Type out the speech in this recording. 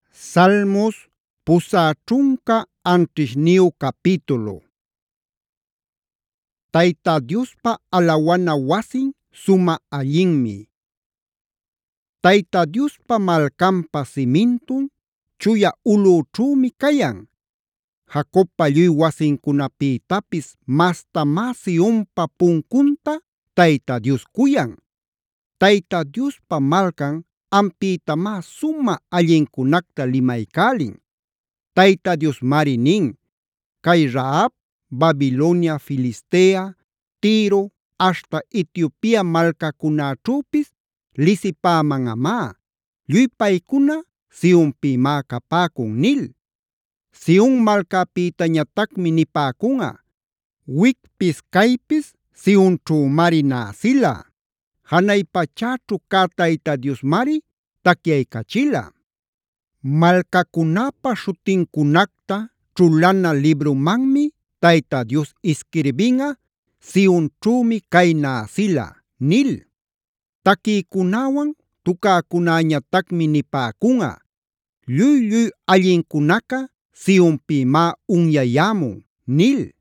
Salmos pusä ćhunka anćhishniyu capítulo. Tayta Diospa alawana wasin sumä allinmi. Tayta Diospa malcanpa simintun chuya ulꞌućhuumi kayan. Jacobpa lluy wasincunapïtapis mastamá Sionpa punkunta Tayta Dios kuyan. Tayta Diospa malcan ampïtamá sumä allincunacta limaycälin. Tayta Diosmari nin: “Kay Rahab, Babilonia, Filistea, Tiro, aśhta Etiopia malcacunäćhüpis lisipämanꞌamá. Lluy paycuna Sionpïmá capäcun” nil. Sion malcapïtañatacmi nipäcunꞌa: “Wicpis caypis Sionćhümari näsila. Janay pachäćhu cä Tayta Diosmari tacyaycachila. Malcacunäpa śhutincunacta ćhulana librumanmi Tayta Dios isquirbinꞌa: ‘Sionćhümi cay näsila’ nil. Taquïcunäwan tucäcunäñatacmi nipäcunꞌa: ‘Lluy allincunaca Sionpïmá unyayämun’ nil.